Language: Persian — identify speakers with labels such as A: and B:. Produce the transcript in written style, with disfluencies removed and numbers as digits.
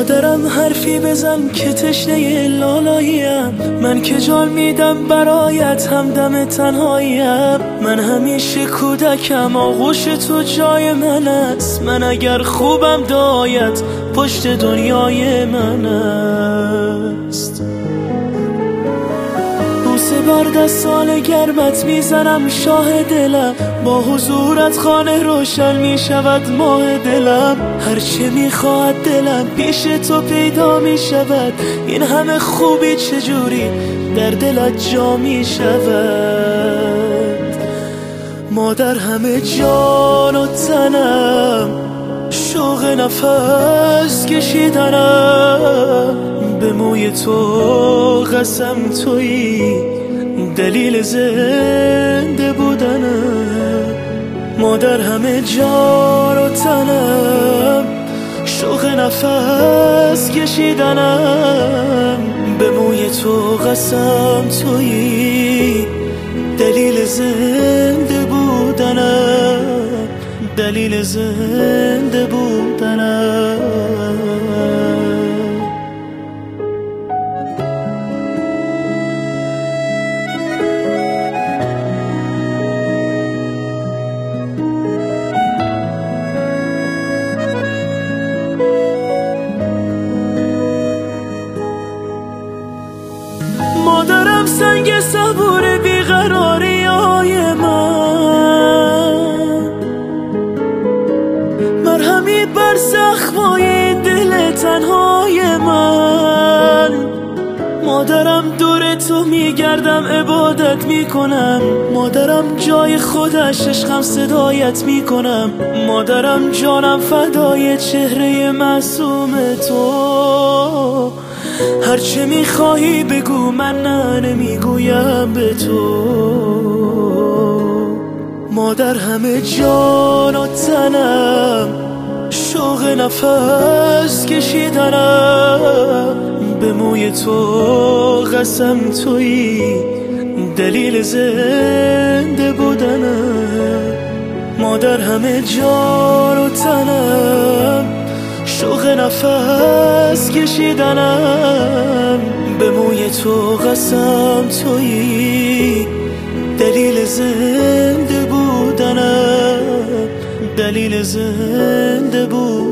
A: مادرم حرفی بزن که تشنه لالاییم، من که جان میدم برایت همدم تنهاییم. من همیشه کودکم آغوش تو جای من است، من اگر خوبم دایت پشت دنیای من است. بوسه بر دستان گرمت میزنم شاه دلم، با حضورت خانه روشن میشود ماه دلم. هرچه میخواهد دلم پیش تو پیدا میشود، این همه خوبی چجوری در دلت جا میشود. مادر همه جان و تنم، شوق نفس کشیدنم، به موی تو قسم تویی دلیل زنده بودنم. مادر همه جان و تنم، شوق نفس کشیدنم، به موی تو قسم تویی دلیل زنده بودنم، دلیل زنده بودنم. مادرم سنگ صبور بیقراری های من، مرهمی بر زخمای دل تنهای من. مادرم دور تو میگردم عبادت میکنم، مادرم جای خودش عشقم صدایت میکنم. مادرم جانم فدای چهره معصوم تو، هرچه میخواهی بگو من نه نمیگویم به تو. مادر همه جان و تنم، شوق نفس کشیدنم، به موی تو قسم تویی دلیل زنده بودنم. مادر همه جان و تنم، شوق نفس کشیدنم، به موی تو قسم تویی دلیل زنده بودنم، دلیل زنده بودنم.